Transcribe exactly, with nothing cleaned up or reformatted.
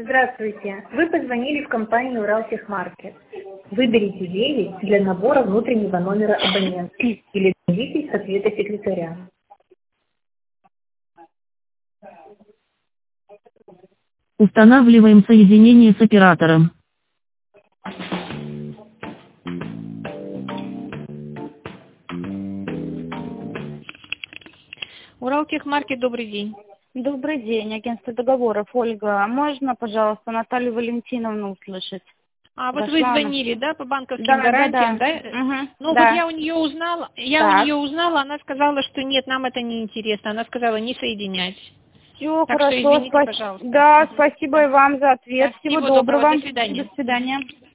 Здравствуйте. Вы позвонили в компанию Уралтехмаркет. Выберите девять для набора внутреннего номера абонента или дождитесь ответа секретаря. Устанавливаем соединение с оператором. Уралтехмаркет, добрый день. Добрый день, агентство договоров. Ольга, можно, пожалуйста, Наталью Валентиновну услышать? А вот Пошла вы она. звонили, да, по банковским Да, да, гарантиям, да. да? Угу, Ну да. вот я у нее узнала, я у Так. нее узнала, она сказала, что нет, нам это не интересно. Она сказала не соединять. Все, Так что хорошо, извините, спа- пожалуйста. Да, Мгм. спасибо и вам за ответ. Да, Всего всего доброго, доброго. до свидания. До свидания.